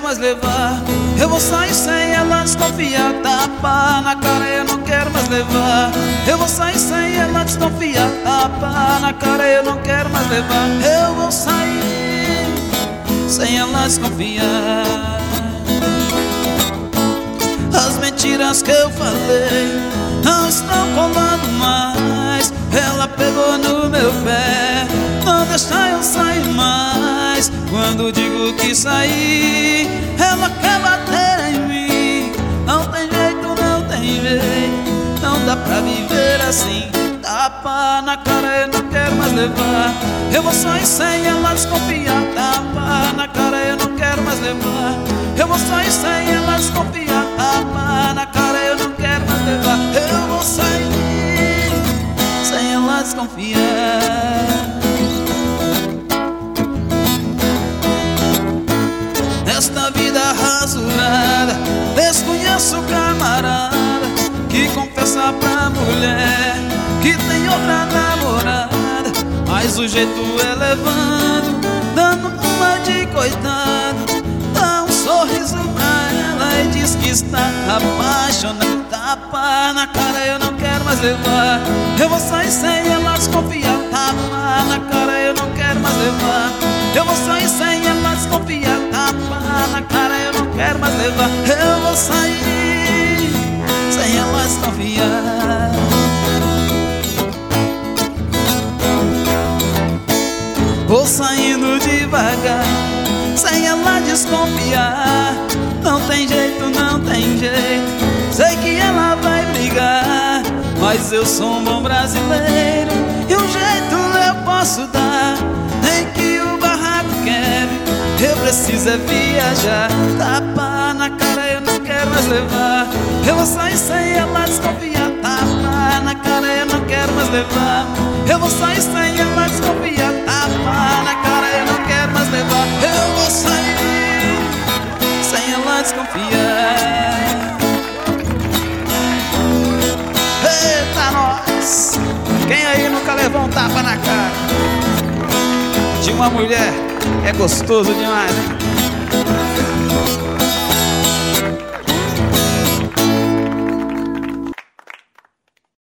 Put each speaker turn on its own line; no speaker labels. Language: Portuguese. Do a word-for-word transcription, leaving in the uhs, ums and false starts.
mais levar. Eu vou sair sem ela desconfiar. Tapa na cara, eu não quero mais levar. Eu vou sair sem ela desconfiar. Tapa na cara, eu não quero mais levar. Eu vou sair sem ela desconfiar. As mentiras que eu falei não estão colando mais. Ela pegou no meu pé, não deixa eu sair mais. Quando digo que saí, ela quer bater em mim. Não tem jeito, não tem jeito, não dá pra viver assim. Tapa na cara, eu não quero mais levar. Eu vou sair sem ela desconfiar. Tapa na cara, eu não quero mais levar. Eu vou sair sem ela desconfiar. Tapa na cara, eu não quero mais levar. Eu vou sair sem ela desconfiar. Nesta vida rasurada, desconheço o camarada que confessa pra mulher que tem outra namorada, mas o jeito é levando, dando uma de coitado. Dá um sorriso pra ela e diz que está apaixonado. Tapa na cara, eu não quero mais levar. Eu vou sair sem ela desconfiar. Tapa na cara, eu não quero mais levar. Eu vou sair sem ela desconfiar. Tapa na cara, eu não quero mais levar. Eu vou sair sem ela desconfiar. Vou saindo devagar, sem ela desconfiar. Não tem jeito, não tem jeito, sei que ela vai brigar, mas eu sou um bom brasileiro e um jeito eu posso dar. Nem que o barraco quebre, eu preciso é viajar. Tapa na cara, eu não quero mais levar. Eu vou sair sem ela desconfiar. Tapa na cara, eu não quero mais levar. Eu vou sair sem ela desconfiar. Tapa na cara, eu não quero mais levar. Eu vou sair sem ela desconfiar. Eita nós! Quem aí nunca levou um tapa na cara de uma mulher? É gostoso demais, né?